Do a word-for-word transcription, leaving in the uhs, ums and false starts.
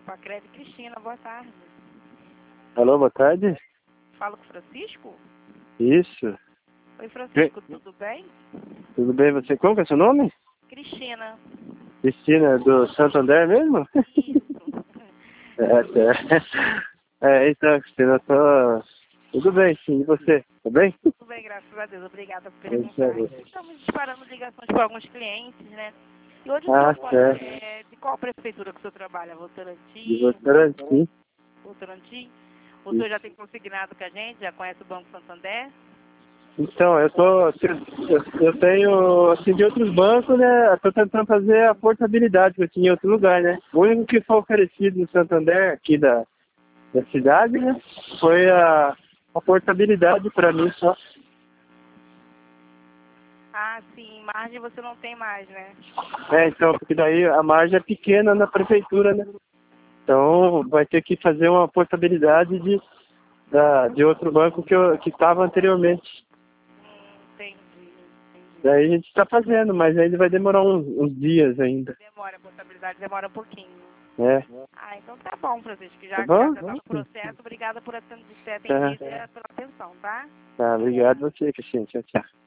Pacred, Cristina, boa tarde. Alô, boa tarde. Falo com o Francisco? Isso. Oi, Francisco, tudo bem? Tudo bem, você? Como que é seu nome? Cristina. Cristina, do Santander mesmo? Isso. é, é. É, então, Cristina, eu tô... Tudo bem, sim. E você? Tá bem? Tudo bem, graças a Deus. Obrigada por perguntar. Estamos disparando ligações para alguns clientes, né? E hoje o Ah, senhor pode... certo. É, de qual prefeitura que o senhor trabalha? Votorantim? De Votorantim. Votorantim? O senhor já tem consignado com a gente? Já conhece o Banco Santander? Então, eu tô... Eu, eu tenho, assim, de outros bancos, né? Eu tô tentando fazer a portabilidade que eu tinha em outro lugar, né? O único que foi oferecido no Santander, aqui da, da cidade, né? Foi a, a portabilidade para mim só. Ah, sim. Margem você não tem mais, né? É, então, porque daí a margem é pequena na prefeitura, né? Então, vai ter que fazer uma portabilidade de, da, de outro banco que eu, que estava anteriormente. Hum, entendi, entendi. Daí a gente está fazendo, mas ainda vai demorar uns, uns dias ainda. Demora, a portabilidade demora um pouquinho. É. Ah, então tá bom, Francisco. Tá Já que já bom? está no processo, obrigada por ter Tá, atendido e pela atenção, tá? tá, obrigado você, Cristina. Tchau, tchau.